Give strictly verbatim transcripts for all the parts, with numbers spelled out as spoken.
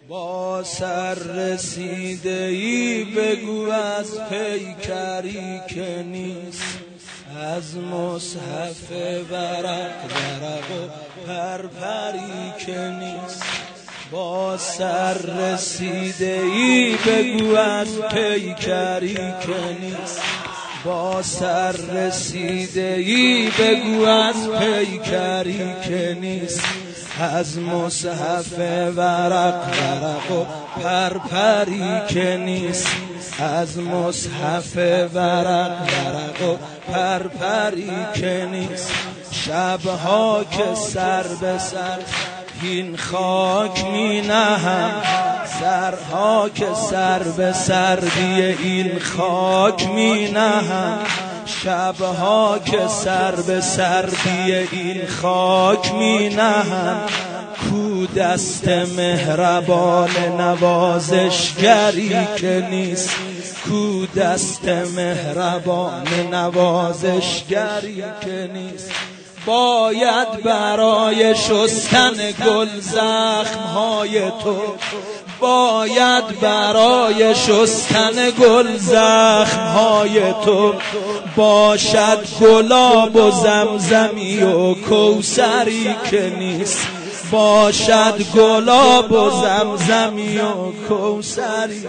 با سر رسیده ای بگو از پیکری که نیست، از مصحف ورق ورق و پرپری که نیست. با سر رسیده ای بگو از پیکری که نیست، با سر رسیده ای بگو از پیکری که نیست، از مصحف ورق ورق و پرپری که نیست، از مصحف ورق ورق و پرپری که نیست. شبها که سر به سر این خاک می نهم، سرها که سر به سردی این خاک می نهم، شبها که سر به سردی این خاک می نهم. کو دست مهربان نوازشگری که نیست، کو دست مهربان نوازشگری که نیست. باید برای شستن گل زخمهای تو، باید برای شستن گل زخمهای تو باشد گلاب و زمزمی و کوثری که نیست، باشد گلاب و زمزمی و کوثری.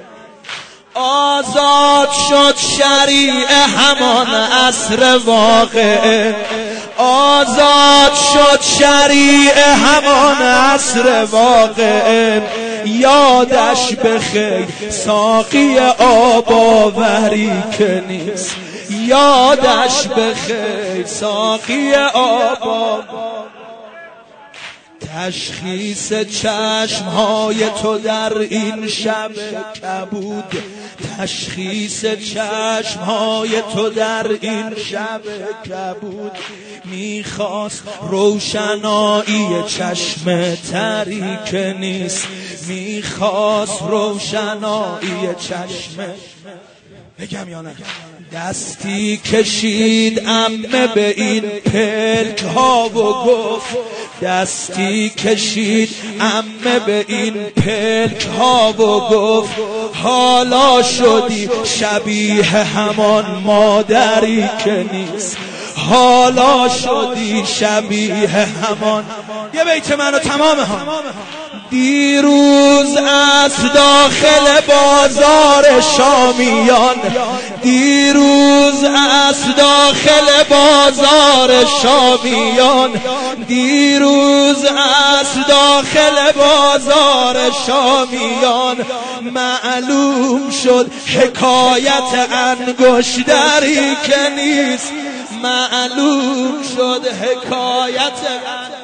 آزاد شد شریع همان عصر واقعه، آزاد شد شریع همان عصر واقعه. یادش بخیر ساقی آب آوری که نیست، یادش بخیر ساقی آب آوری. تشخیص چشمهای تو در این شب کبود، تشخیص چشمهای تو در این شب کبود. میخواست روشنایی چشم تری که نیست، میخواست روشنایی چشم. بگم یا نه؟ دستی کشید عمه به این پلک ها و گفت، دستی کشید عمه به این پلک ها و گفت، حالا شدی شبیه همان مادری که نیست، حالا شدی شبیه همان. یه بیت منو تمام ها. دیروز از داخل بازار شامیان، دیروز از داخل بازار شامیان، دیروز از داخل بازار شامیان معلوم شد حکایت انگشتری که نیست، معلوم شد حکایت